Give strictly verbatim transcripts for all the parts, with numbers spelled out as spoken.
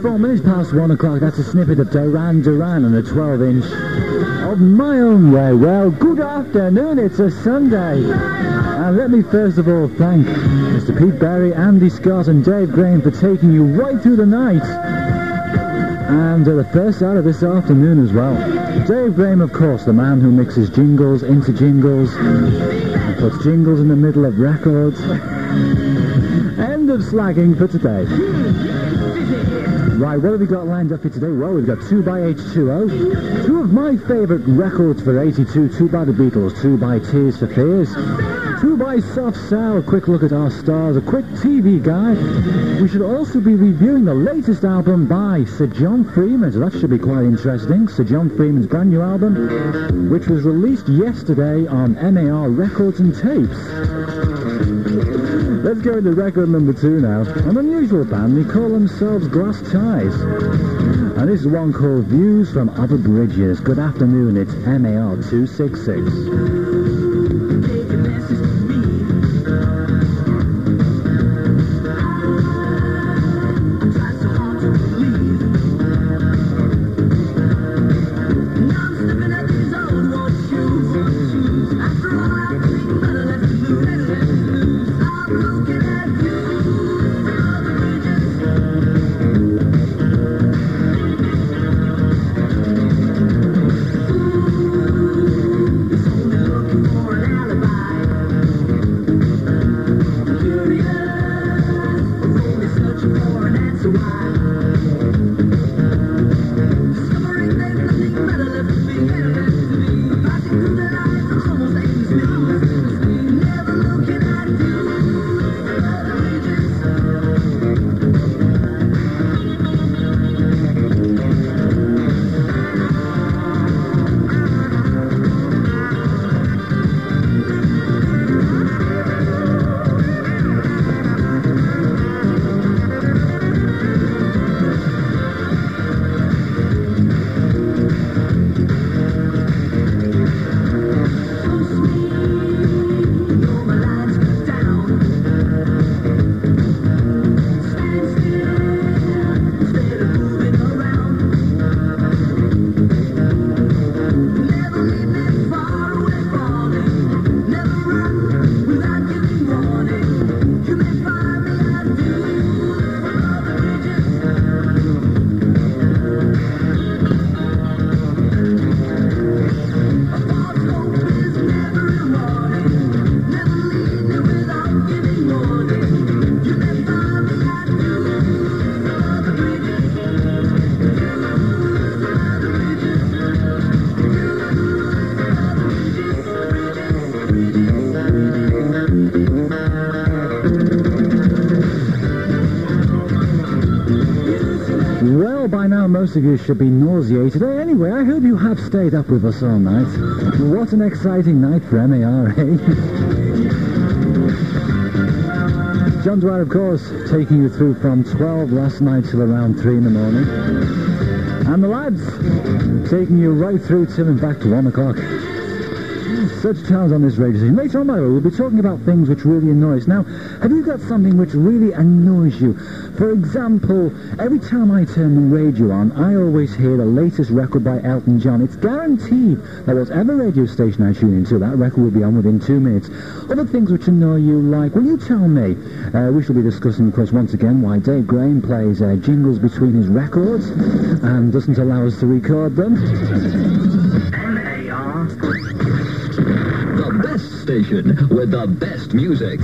twenty-four minutes past one o'clock. That's a snippet of Duran Duran on a twelve inch of My Own Way. Well, good afternoon. It's a Sunday. And let me first of all thank Mister Pete Berry, Andy Scott and Dave Graham for taking you right through the night. And uh, the first hour of this afternoon as well. Dave Graham, of course, the man who mixes jingles into jingles and puts jingles in the middle of records. End of slagging for today. Right, what have we got lined up for today? Well, we've got two by H two O, two of my favourite records for eighty-two, two by the Beatles, two by Tears for Fears, two by Soft Cell, a quick look at our stars, a quick T V guide. We should also be reviewing the latest album by Sir John Freeman, so that should be quite interesting. Sir John Freeman's brand new album, which was released yesterday on M A R Records and Tapes. Let's go into record number two now. An unusual band, they call themselves Glass Ties. And this is one called Views from Other Bridges. Good afternoon, it's M A R two sixty-six. Most of you should be nauseated. Anyway, I hope you have stayed up with us all night. What an exciting night for M A R, eh? John Dwyer, of course, taking you through from twelve last night till around three in the morning. And the lads taking you right through till and back to one o'clock. Such times on this radio station. Later on, by the way, we'll be talking about things which really annoy us. Now, have you got something which really annoys you? For example, every time I turn the radio on, I always hear the latest record by Elton John. It's guaranteed that whatever radio station I tune into, that record will be on within two minutes. Other things which annoy you, like, will you tell me? Uh, we shall be discussing, of course, once again, why Dave Graham plays uh, jingles between his records and doesn't allow us to record them. M A R, the best station with the best music.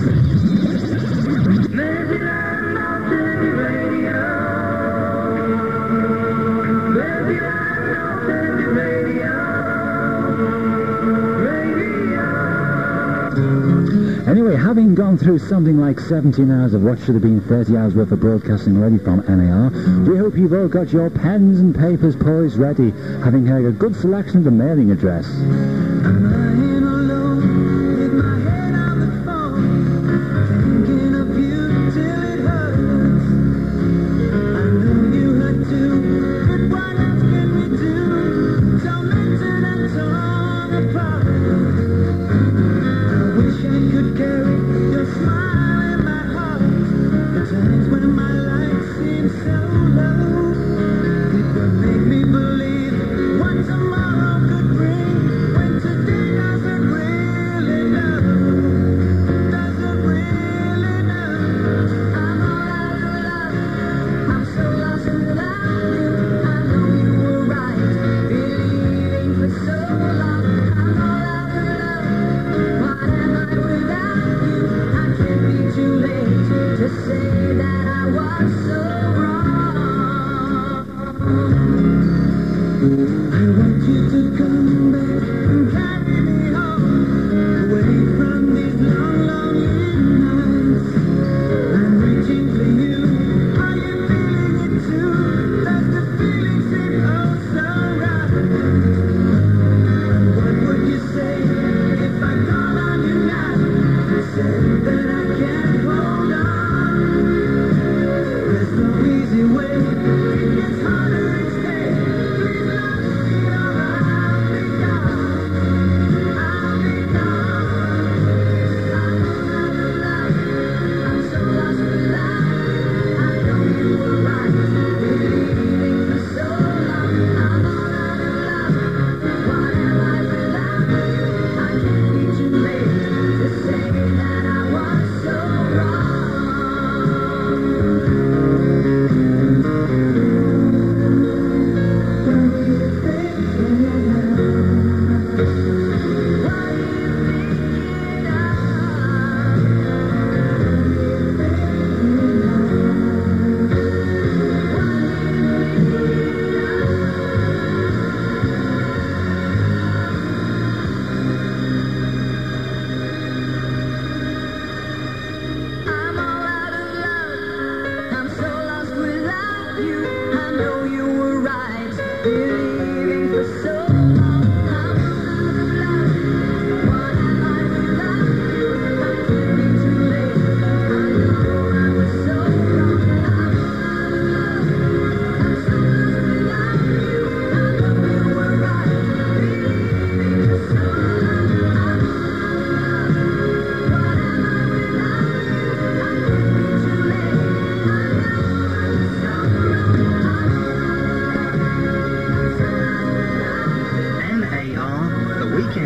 Anyway, having gone through something like seventeen hours of what should have been thirty hours worth of broadcasting already from M A R, we hope you've all got your pens and papers poised ready, having heard a good selection of the mailing address. Times when my life seems so low.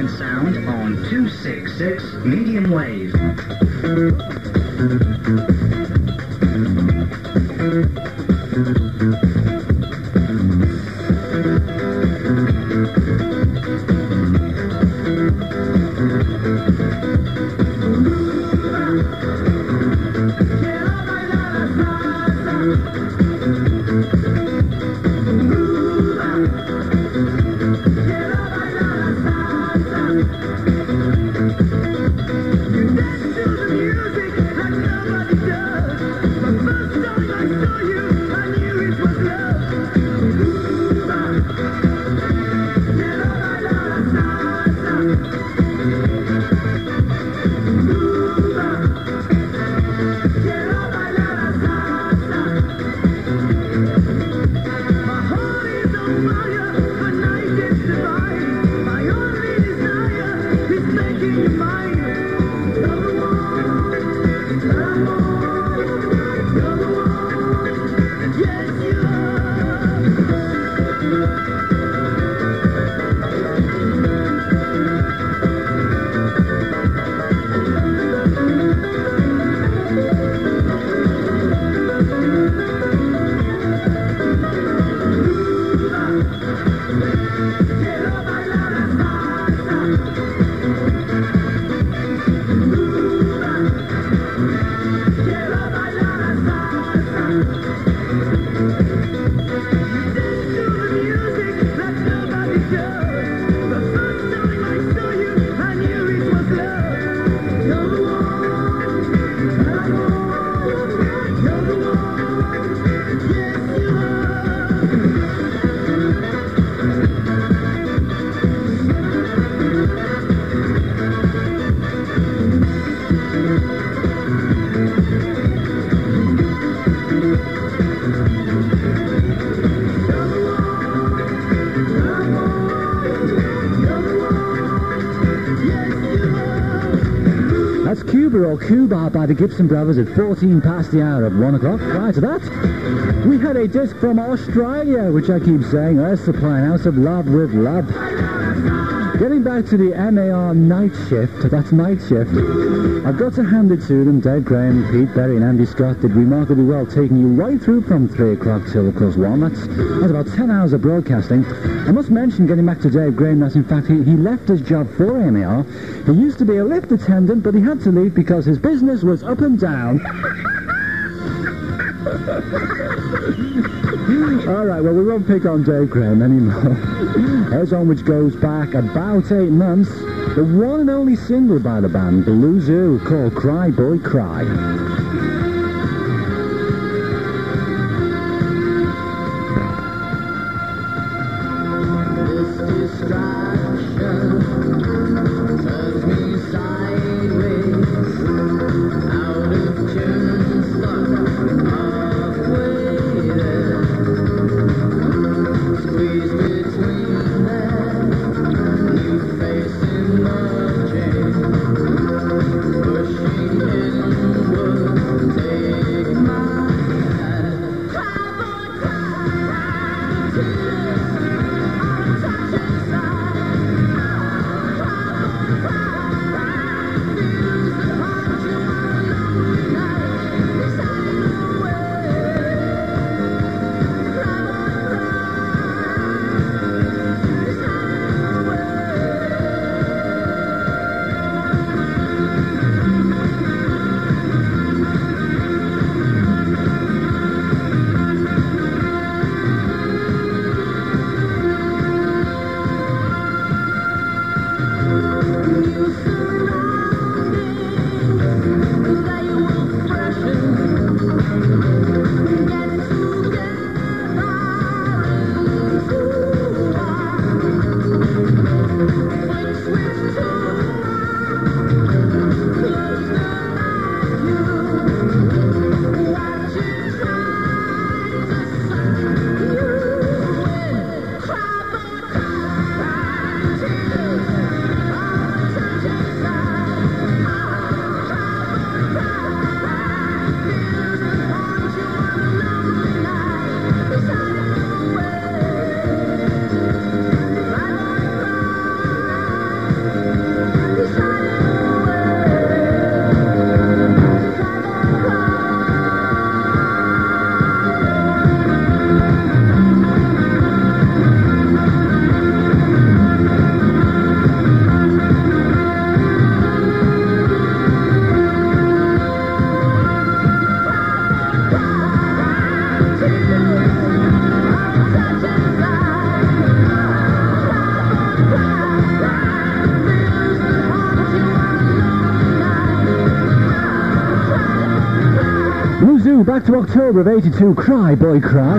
and sound on two sixty-six medium wave. Or Cuba by the Gibson Brothers at fourteen past the hour of one o'clock. Prior to that, we had a disc from Australia, which I keep saying, they're supplying House of Love with Love. Getting back to the M A R night shift, that's night shift, I've got to hand it to them. Dave Graham, Pete Berry and Andy Scott did remarkably well, taking you right through from three o'clock till of course one. That's, that's about ten hours of broadcasting. I must mention, getting back to Dave Graham, that in fact he, he left his job for M A R. He used to be a lift attendant, but he had to leave because his business was up and down. All right, well, we won't pick on Dave Graham anymore. Here's one which goes back about eight months. The one and only single by the band, Blue Zoo, called Cry Boy Cry. Pushing inward me back to October of eighty-two. Cry, boy, cry.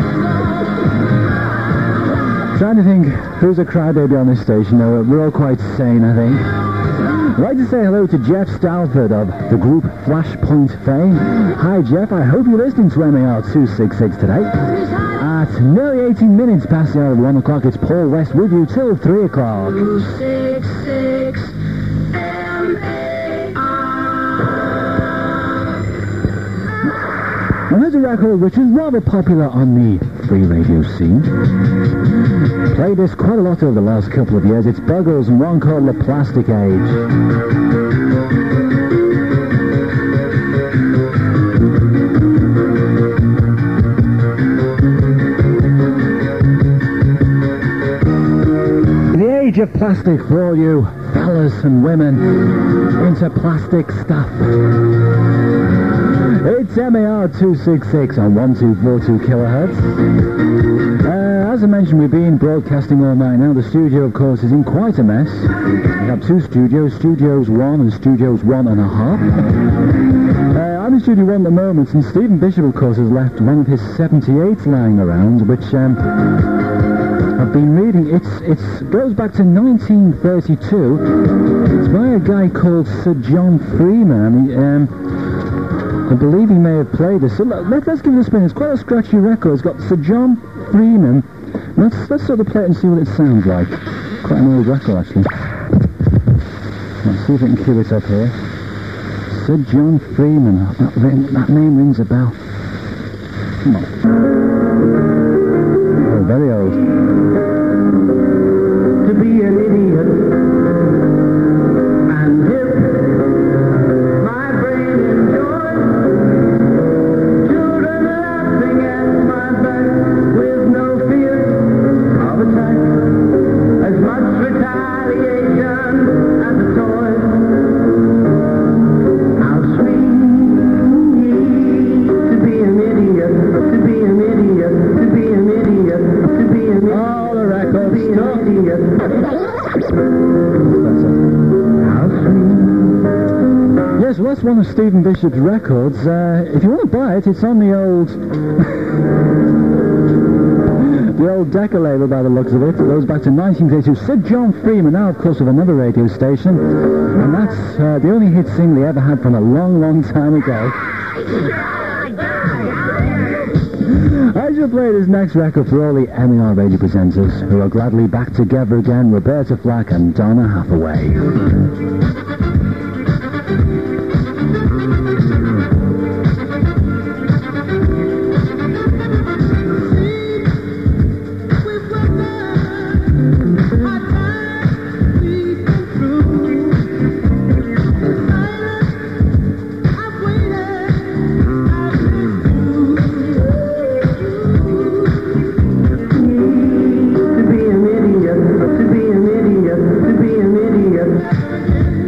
Trying to think who's a crybaby on this station. No, we're all quite sane, I think. I'd like to say hello to Jeff Stalford of the group Flashpoint fame. Hi, Jeff. I hope you're listening to M A R two sixty-six today. At nearly eighteen minutes past the hour of one o'clock, it's Paul West with you till three o'clock. two sixty-six M A R. Now, there's a record which is rather popular on the free radio scene. Played this quite a lot over the last couple of years. It's Buggles and one called The Plastic Age. Age of plastic for all you fellas and women into plastic stuff. It's M A R two sixty-six on one two four two kilohertz. Uh, as I mentioned, we've been broadcasting all night now. The studio, of course, is in quite a mess. We have two studios, Studios one and Studios one and a half. uh, I'm in Studio one at the moment, and Stephen Bishop, of course, has left one of his seventy-eights lying around, which... Um, I've been reading, it's it's goes back to nineteen thirty-two. It's by a guy called Sir John Freeman. He, um, I believe he may have played this. So let, let's give it a spin. It's quite a scratchy record. It's got Sir John Freeman. Let's, let's sort of play it and see what it sounds like. Quite an old record, actually. Let's see if we can cue it up here. Sir John Freeman. That, that name rings a bell. Come on. Oh, very old. To be an idiot and hip, my brain enjoys children laughing at my back with no fear of attack, as much retaliation as a toy. How sweet to be an idiot, to be an idiot, to be an idiot, to be an idiot. Oh, the record stuff. Yes, well, that's one of Stephen Bishop's records. Uh, if you want to buy it, it's on the old... the old Decca label, by the looks of it. It goes back to nineteen thirty-two. Sir John Freeman, now, of course, with another radio station. And that's uh, the only hit single he ever had from a long, long time ago. I shall play this next record for all the M A R radio presenters who are gladly back together again, Roberta Flack and Donna Hathaway. To be an idiot, to be an idiot, to be an idiot.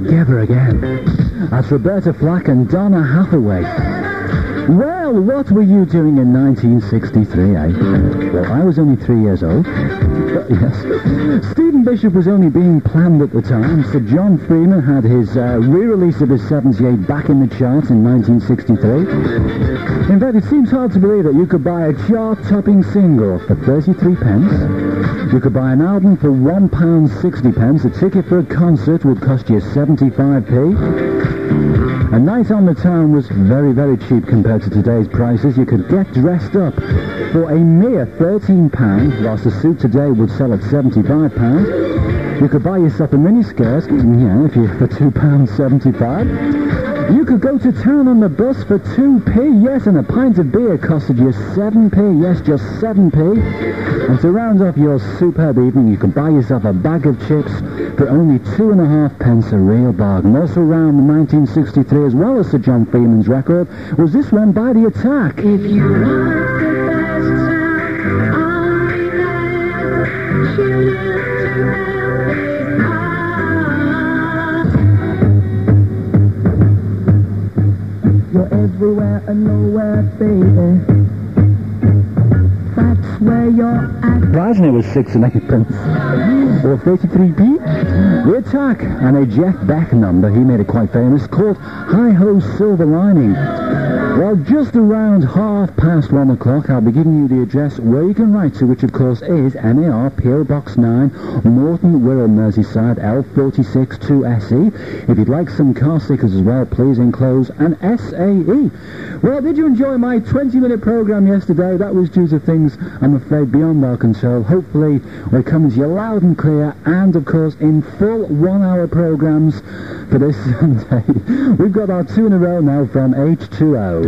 Together Again. That's Roberta Flack and Donna Hathaway. Well, what were you doing in nineteen sixty-three, eh? Well, I was only three years old. But yes. Stephen Bishop was only being planned at the time, so John Freeman had his uh, re-release of his seventy-eight back in the charts in nineteen sixty-three. In fact, it seems hard to believe that you could buy a chart-topping single for thirty-three pence. You could buy an album for one pound sixty. A ticket for a concert would cost you seventy-five p. A night on the town was very, very cheap compared to today's prices. You could get dressed up for a mere thirteen pounds, whilst a suit today would sell at seventy-five pounds. You could buy yourself a miniskirt, yeah, if you for two pounds seventy-five. You could go to town on the bus for two p, yes, and a pint of beer costed you seven p, yes, just seven p. And to round off your superb evening, you could buy yourself a bag of chips for only two and a half pence, a real bargain. Also around nineteen sixty-three, as well as Sir John Freeman's record, was this one by The Attack. If you want the best sound, only then tune in to L B R. You're everywhere and nowhere, baby. That's where you're at. Surprisingly, it was six and eight pence. Or thirty-three p. The Attack, and a Jeff Beck number, he made it quite famous, called Hi-Ho Silver Lining. Well, just around half past one o'clock, I'll be giving you the address where you can write to, which of course is M A R, P O Box nine, Morton, Wirral, Merseyside, L forty-six two S E. If you'd like some car stickers as well, please enclose an S A E. Well, did you enjoy my twenty-minute programme yesterday? That was due to things, I'm afraid, beyond our control. Hopefully, we're coming to you loud and clear, and of course, in full one-hour programmes for this Sunday. We've got our two in a row now from H two O.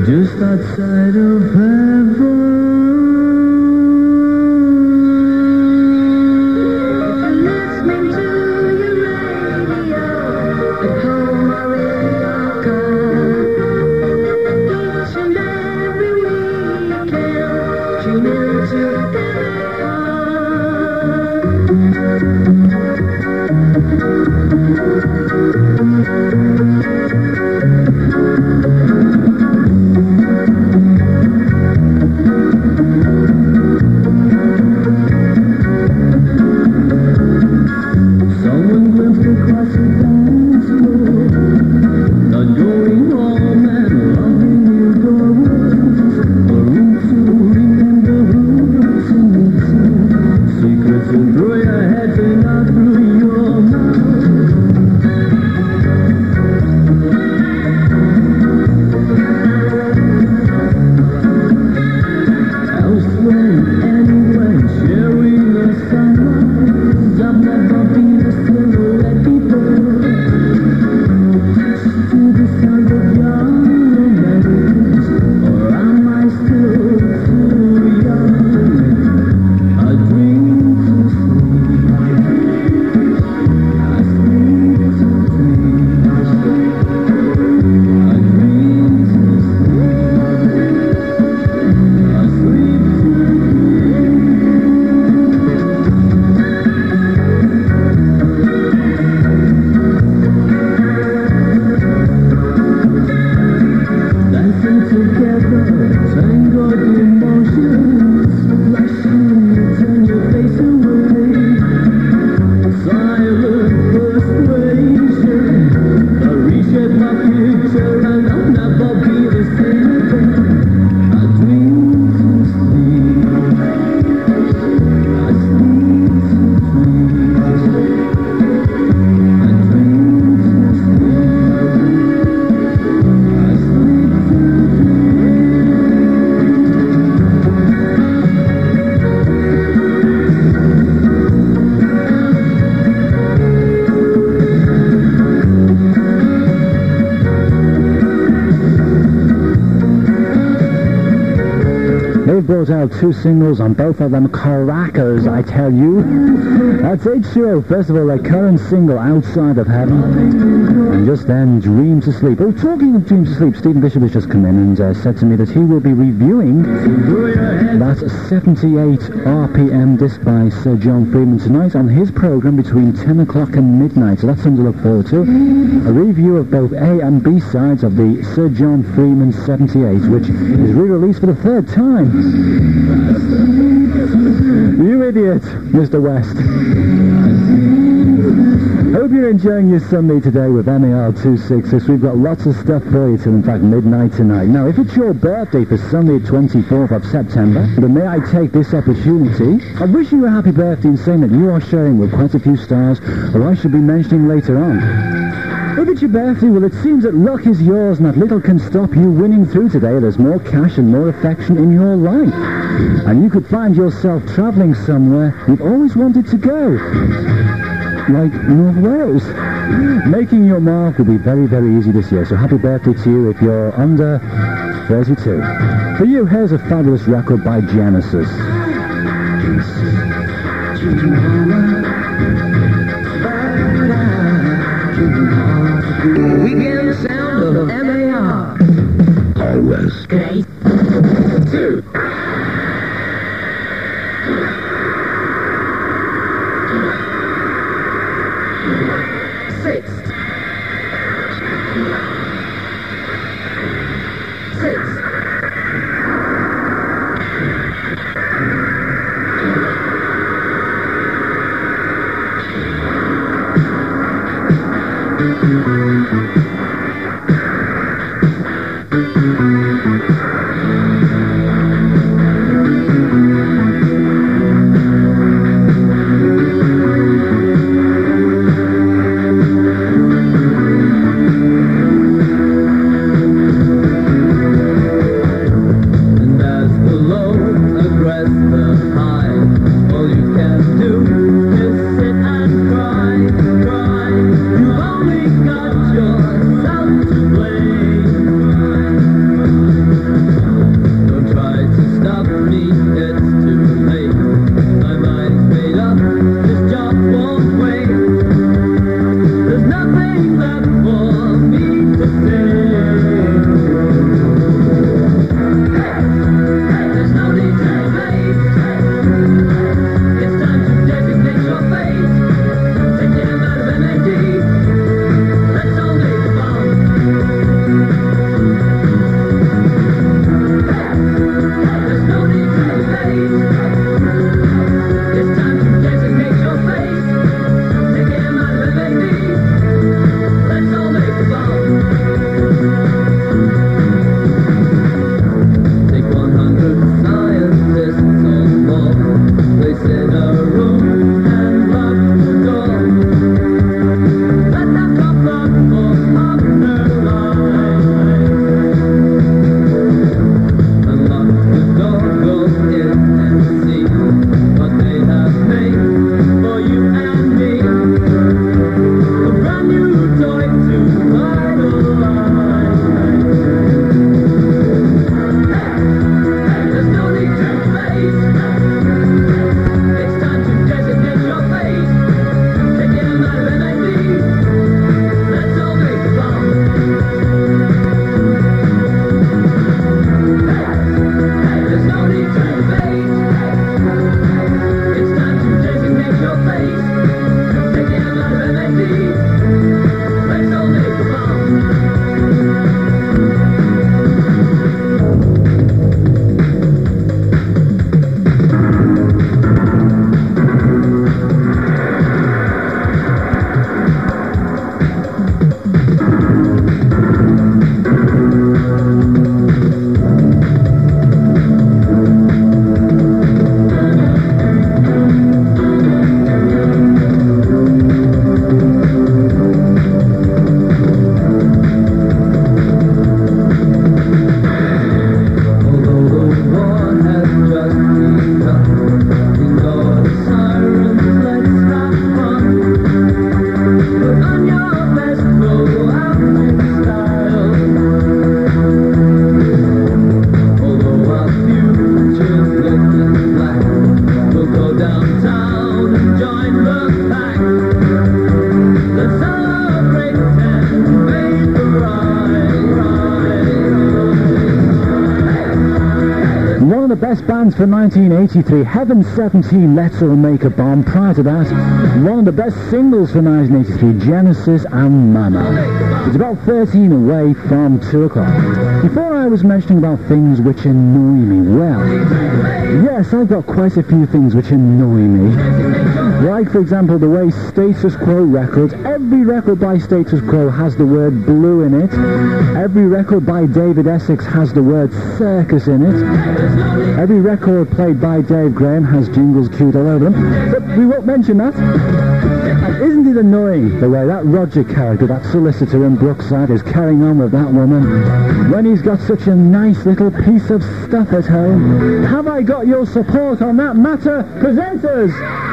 just outside of heaven. Listening to your radio, at home or in your car, each and every weekend, tune into someone glimpsed across the dance floor, not going home and loving you doorways, a room to remember who's in it. Secrets will through your head and not through your mouth. Elsewhere, anywhere, sharing the sunrise. I've never been a silhouette before. To the sound of young melodies, or am I still too young? I dream to sleep, I sleep to dream, I dream to sleep, I sleep to dancing together, tangled emotions, flashing when you turn your face away. Silent persuasion, a reshape my future, and I'll never be the same again. I dream to sleep, I sleep to dream, I dream to sleep, I sleep to They've brought out two singles on both of them crackers, I tell you. That's H two O. First of all, their current single, Outside of Heaven. And just then, Dream to Sleep. Oh, talking of Dream to Sleep, Stephen Bishop has just come in and uh, said to me that he will be reviewing that seventy-eight R P M disc by Sir John Freeman tonight on his programme between ten o'clock and midnight. So that's something to look forward to. A review of both A and B sides of the Sir John Freeman seventy-eight, which is re-released for the third time. You idiot, Mister West. Hope you're enjoying your Sunday today with M A R two sixty-six. We've got lots of stuff for you till, in fact, midnight tonight. Now, if it's your birthday for Sunday, twenty-fourth of September, then may I take this opportunity of wishing you a happy birthday and saying that you are sharing with quite a few stars, or I should be mentioning later on. If it's your birthday, well, it seems that luck is yours and that little can stop you winning through today. There's more cash and more affection in your life. And you could find yourself travelling somewhere you've always wanted to go. Like North Wales. Making your mark will be very, very easy this year. So happy birthday to you if you're under thirty-two. For you, here's a fabulous record by Genesis. Weekend sound of M A R. Always. Great. Two. Six. Six. the best bands for nineteen eighty-three, Heaven seventeen, Let's All Make a Bomb. Prior to that, one of the best singles for nineteen eighty-three, Genesis and Mama. It's about thirteen away from two o'clock. Before I was mentioning about things which annoy me, well, yes, I've got quite a few things which annoy me. Like, for example, the way Status Quo Records, every record by Status Quo has the word blue in it. Every record by David Essex has the word circus in it. Every record played by Dave Graham has jingles cued all over them. But we won't mention that. And isn't it annoying the way that Roger character, that solicitor in Brookside, is carrying on with that woman when he's got such a nice little piece of stuff at home? Have I got your support on that matter, presenters?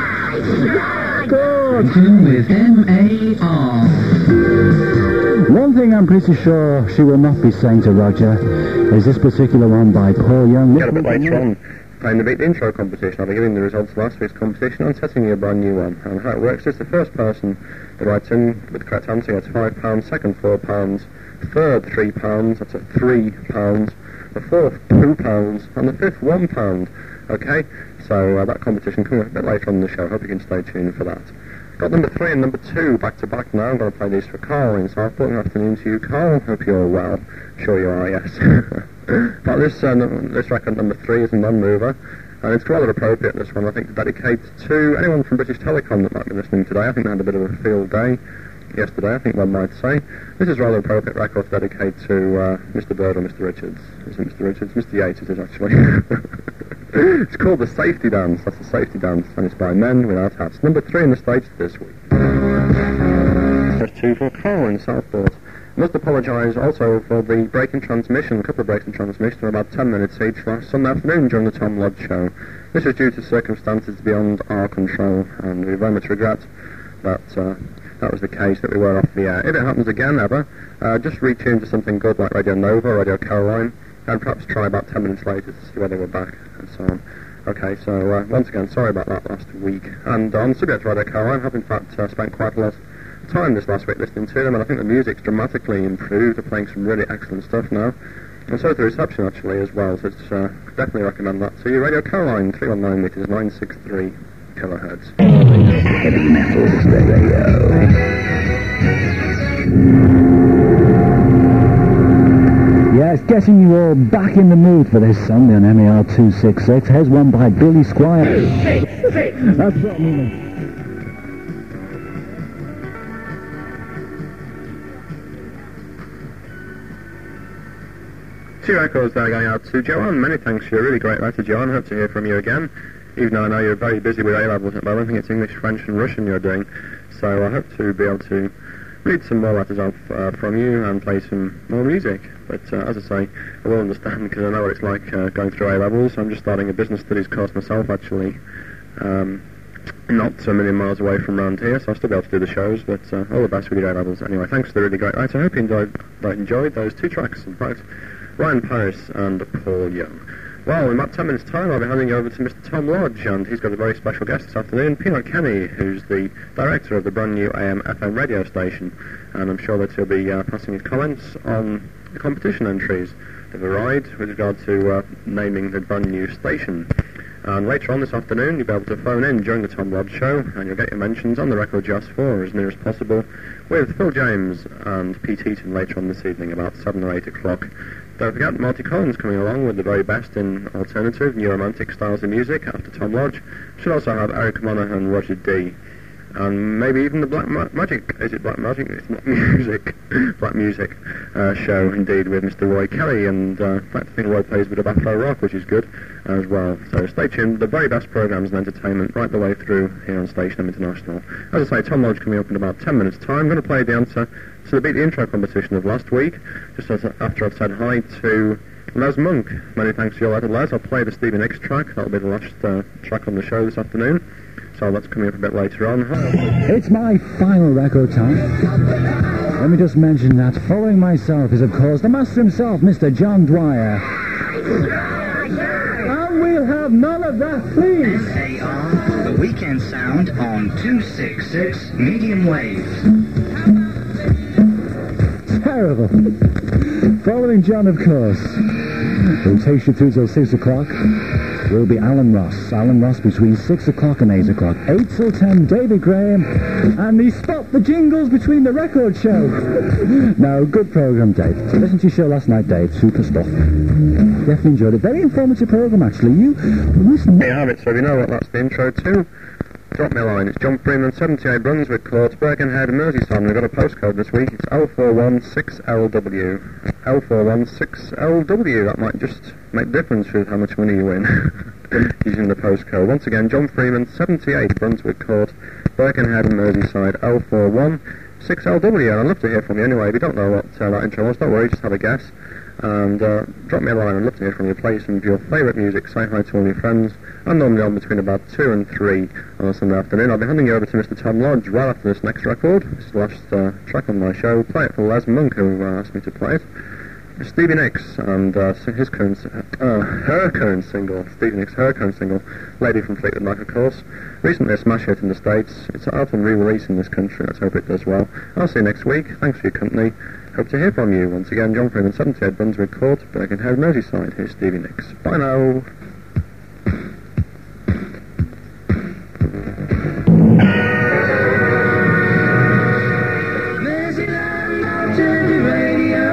Good. With M A R. One thing I'm pretty sure she will not be saying to Roger is this particular one by Paul Young. Get a bit later on, playing the Beat the Intro competition. I'll be giving the results of last week's competition and setting you a brand new one. And how it works is the first person that writes in with the correct answer gets five pounds, second four pounds, third three pounds, that's a three pounds, the fourth two pounds, and the fifth one pound. Okay, so uh, that competition coming up a bit later on in the show. Hope you can stay tuned for that. Got number three and number two back to back now. I'm going to play these for Carl in Southport. Good afternoon to you, Carl. Hope you're well. Sure you are, yes. But this uh, this record number three is a non-mover, and it's rather appropriate, this one, I think, to dedicate to anyone from British Telecom that might be listening today. I think they had a bit of a field day yesterday, I think one might say. This is a rather appropriate record to dedicate to uh, Mister Bird or Mister Richards. Is it Mister Richards? Mister Yates it is, actually. It's called The Safety Dance. That's The Safety Dance, and it's by Men Without Hats. Number three in the States this week. There's two for Carl in Southport. I must apologise also for the break in transmission, a couple of breaks in transmission, for about ten minutes each last Sunday afternoon during the Tom Lodge show. This was due to circumstances beyond our control, and we very much regret that uh, that was the case, that we were off the air. If it happens again ever, uh, just retune to something good like Radio Nova or Radio Caroline, and perhaps try about ten minutes later to see whether we're back, and so on. Okay, so uh, once again, sorry about that last week. And on the subject of Radio Caroline, I have in fact uh, spent quite a lot of time this last week listening to them, and I think the music's dramatically improved. They're playing some really excellent stuff now. And so is the reception, actually, as well, so it's, uh, definitely recommend that to you. Radio Caroline, three one nine meters, nine six three kilohertz. Heavy Metal Radio. Yes, getting you all back in the mood for this Sunday on M A R two sixty-six. Here's one by Billy Squire. That's what I mean. Two records there going out to Joanne. Many thanks for your really great letter, Joanne. Hope to hear from you again. Even though I know you're very busy with A-levels at the moment. I think it's English, French and Russian you're doing. So I hope to be able to read some more letters off uh, from you and play some more music. But uh, as I say, I will understand because I know what it's like uh, going through A-levels. I'm just starting a business studies course myself, actually. Um, not a million miles away from around here, so I'll still be able to do the shows. But uh, all the best with your A-levels. Anyway, thanks for the really great letter. I hope you enjoyed, enjoyed those two tracks, in fact. Ryan Paris and Paul Young. Well, in about ten minutes' time, I'll be handing you over to Mister Tom Lodge, and he's got a very special guest this afternoon, Peanut Kenny, who's the director of the brand new A M F M radio station, and I'm sure that he'll be uh, passing his comments on the competition entries of a ride with regard to uh, naming the brand new station. And later on this afternoon, you'll be able to phone in during the Tom Lodge show, and you'll get your mentions on the record just for as near as possible, with Phil James and Pete Eaton later on this evening, about seven or eight o'clock. Don't forget, Marty Collins coming along with the very best in alternative, new romantic styles of music after Tom Lodge. Should also have Eric Monaghan and Roger D. And maybe even the Black Ma- Magic, is it Black Magic? It's Black Music, Black Music uh, show, indeed, with Mister Roy Kelly. And uh, in fact, I think Roy plays a bit of Afro Rock, which is good as well. So stay tuned. The very best programmes and entertainment right the way through here on Station M International. As I say, Tom Lodge coming up in about ten minutes' time. I'm going to play the answer to the Beat the Intro competition of last week, just as, after I've said hi to Les Monk. Many thanks for your letter, Les. I'll play the Stevie Nicks track. That'll be the last uh, track on the show this afternoon. So that's coming up a bit later on. It's my final record time. Let me just mention that following myself is, of course, the master himself, Mister John Dwyer. And we'll have none of that, please. M A R, the weekend sound on two sixty-six medium wave. Terrible. Following John, of course, who takes you through till six o'clock. will be Alan Ross. Alan Ross between six o'clock and eight o'clock. eight till ten, David Graham. And he spot the jingles between the record show. No, good programme, Dave. So listen to your show last night, Dave. Super stuff. Definitely enjoyed it. Very informative programme, actually. You listen. There you have it. So if you know what that's the intro to, drop me a line. It's John Freeman, seventy-eight Brunswick Court, Birkenhead, Merseyside. We've got a postcode this week. It's L four one six L W. L four one six L W. That might just make a difference with how much money you win using the postcode. Once again, John Freeman, seventy-eight Brunswick Court, Birkenhead, Merseyside, L four one six L W. And I'd love to hear from you anyway. If you don't know what uh, that intro was, don't worry, just have a guess. And uh, drop me a line. I'd love to hear from you. Play some of your favourite music. Say hi to all your friends. I'm normally on between about two and three on a Sunday afternoon. I'll be handing you over to Mister Tom Lodge right after this next record. This is the last uh, track on my show. Play it for Les Monk, who uh, asked me to play it. It's Stevie Nicks and uh, his current, uh, her current single, Stevie Nicks' her current single, Lady from Fleetwood Mac, of course. Recently a smash hit in the States. It's out on re-release in this country. Let's hope it does well. I'll see you next week. Thanks for your company. Hope to hear from you. Once again, John Freeman, seventy-eight Brunswick Court, Birkenhead, Merseyside. Here's Stevie Nicks. Bye now. Merseyside Alternative Radio.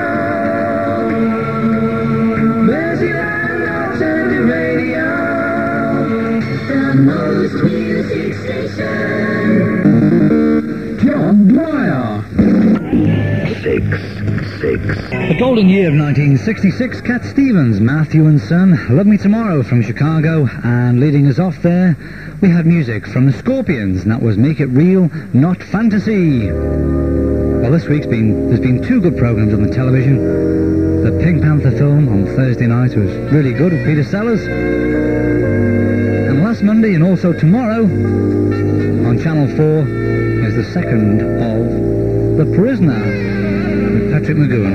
Merseyside Alternative Radio. The most music station. John Dwyer. Six, six. The golden year of nineteen sixty-six, Cat Stevens, Matthew and Son, Love Me Tomorrow from Chicago, and leading us off there, we had music from the Scorpions, and that was Make It Real, Not Fantasy. Well, this week's been, there's been two good programs on the television. The Pink Panther film on Thursday night was really good with Peter Sellers. And last Monday, and also tomorrow, on Channel four, is the second of The Prisoner, Patrick McGowan.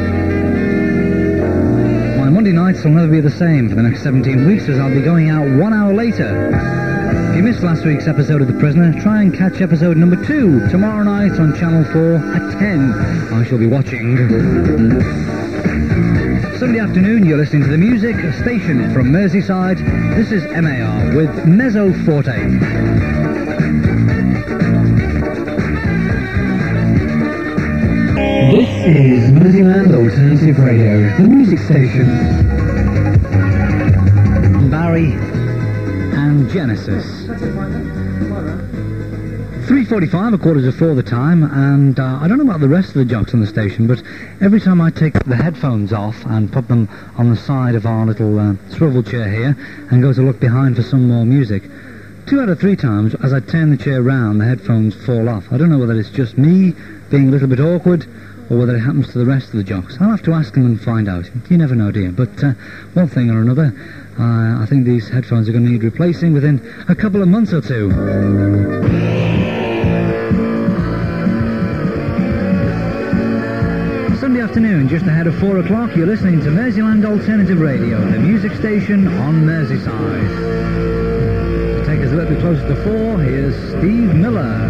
My Monday nights will never be the same for the next seventeen weeks, as I'll be going out one hour later. If you missed last week's episode of The Prisoner, try and catch episode number two tomorrow night on Channel four at ten. I shall be watching. Sunday afternoon, you're listening to the music station from Merseyside. This is M A R with Mezzo Forte. This is Merseyside Alternative Radio, the music station. Barry and Genesis. three forty-five, a quarter to four the time, and uh, I don't know about the rest of the jocks on the station, but every time I take the headphones off and put them on the side of our little uh, swivel chair here and go to look behind for some more music, two out of three times, as I turn the chair round, the headphones fall off. I don't know whether it's just me being a little bit awkward, or whether it happens to the rest of the jocks. I'll have to ask them and find out. You never know, dear. But uh, one thing or another, uh, I think these headphones are going to need replacing within a couple of months or two. Sunday afternoon, just ahead of four o'clock, you're listening to Merseyland Alternative Radio, the music station on Merseyside. To take us a little bit closer to four, here's Steve Miller.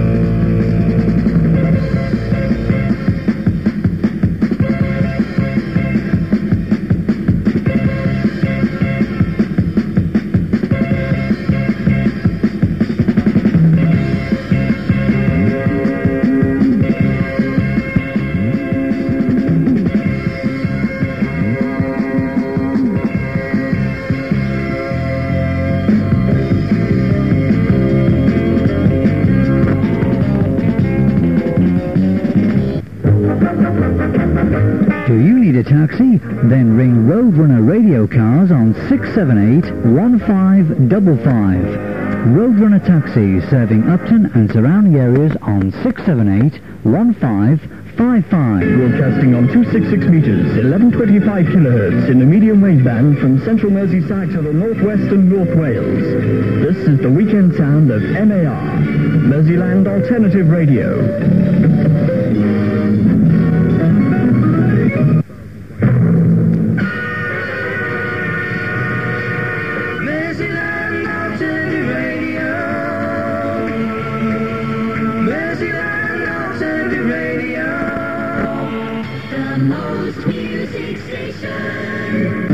Taxi, then ring Roadrunner Radio Cars on six seven eight, one five five five. Roadrunner Taxi, serving Upton and surrounding areas on six seven eight, one five five five. Broadcasting on two sixty-six meters, eleven twenty-five kilohertz in the medium wave band from central Merseyside to the northwest and North Wales. This is the weekend sound of M A R, Merseyland Alternative Radio. Most music station.